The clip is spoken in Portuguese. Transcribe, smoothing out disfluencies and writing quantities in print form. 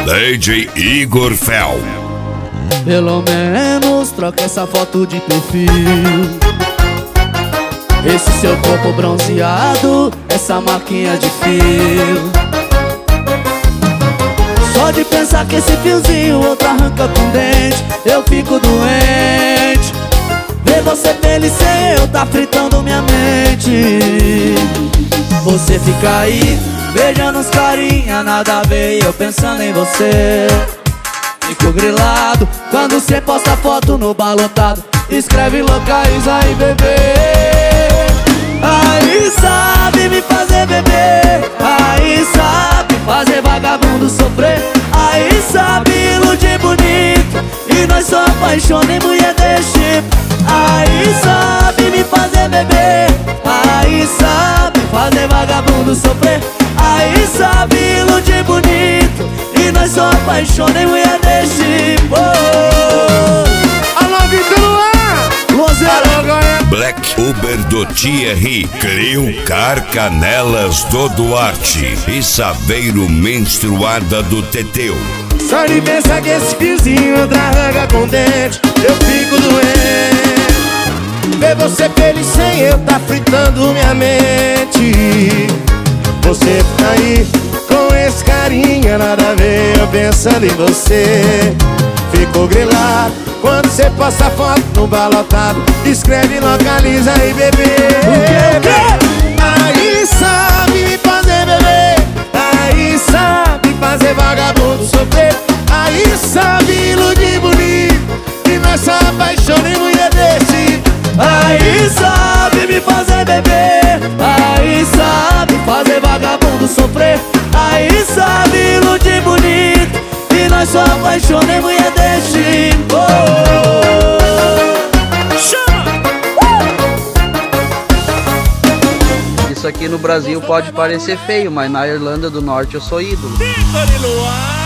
DJ Igor Fel. Pelo menos troca essa foto de perfil. Esse seu corpo bronzeado, essa marquinha de fio. Só de pensar que esse fiozinho outro arranca com dente, eu fico doente. Ver você feliz sem eu tá fritando minha mente. Você fica aí, beijando os carinha, nada a ver, e eu pensando em você. Fico grilado quando cê posta foto no balotado, escreve locais aí, bebê. Aí sabe me fazer beber, aí sabe fazer vagabundo sofrer, aí sabe iludir bonito, e nós só apaixona em mulher desse tipo. Aí sabe me fazer beber, aí sabe fazer vagabundo sofrer, aí sabe iludir bonito, e nós só apaixona em mulher desse tipo. Alô, Vitor Luan! Black Uber do Thierry, Crio Carcanelas do Duarte e Saveiro Menstruada do Teteu. Só de pensar que esse fiozinho outra arranca com dente, eu fico doente. Ver você feliz sem eu tá fritando minha mente. Você tá aí com esse carinha, nada a ver, eu pensando em você. Fico grilado quando cê posta foto no balotado, escreve localiza aí, bebê. Aí sabe me fazer beber, aí sabe fazer vagabundo sofrer, aí sabe iludir bonito, e nós só apaixona em mulher desse. Aí sabe me fazer beber, aí sabe fazer vagabundo sofrer, aí sabe iludir bonito, e nós só apaixona em mulher desse tipo. Isso aqui no Brasil pode parecer feio, mas na Irlanda do Norte eu sou ídolo. Vitor Luan!